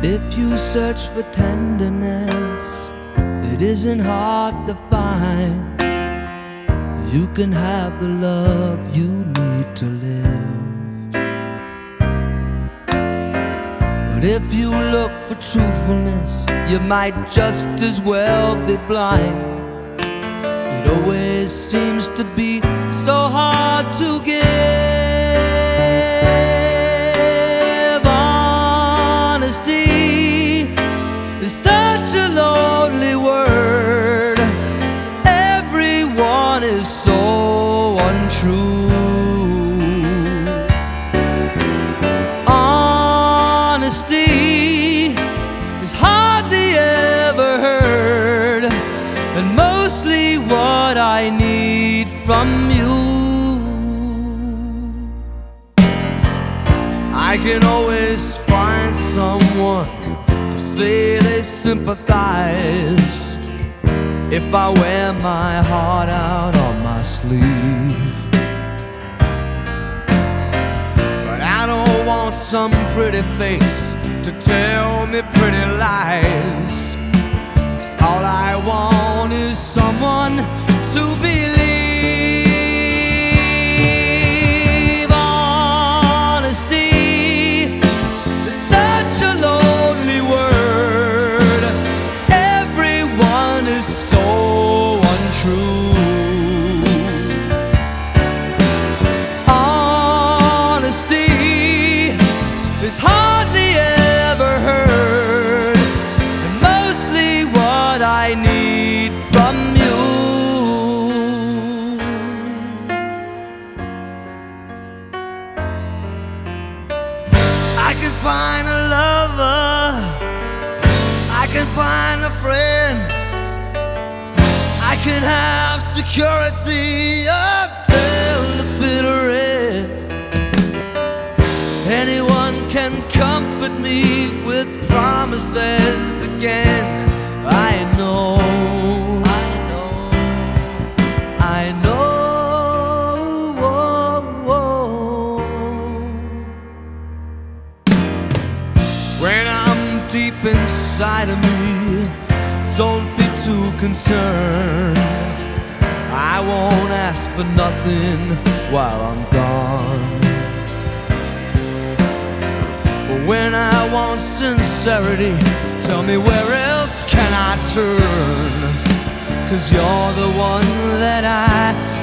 If you search for tenderness, it isn't hard to find. You can have the love you need to live. But if you look for truthfulness, you might just as well be blind. It always seems to be so hard to give. Honesty is such a lonely word. Everyone is so untrue. Honesty is hardly ever heard, and mostly what I need from you. I can always find someone to say they sympathize if I wear my heart out on my sleeve. But I don't want some pretty face to tell me pretty lies. All I want is someone to believe. Honesty is such a lonely word. Everyone is so untrue. Honesty is hardly ever heard, and mostly what I need from you. I can find a lover, I can find a friend, I can have security until the bitter end. Anyone can comfort me with promises again. I know, I know, I know. When I'm deep inside of me, don't be too concerned. I won't ask for nothing while I'm gone. But when I want sincerity, tell me where else can I turn? 'Cause you're the one that I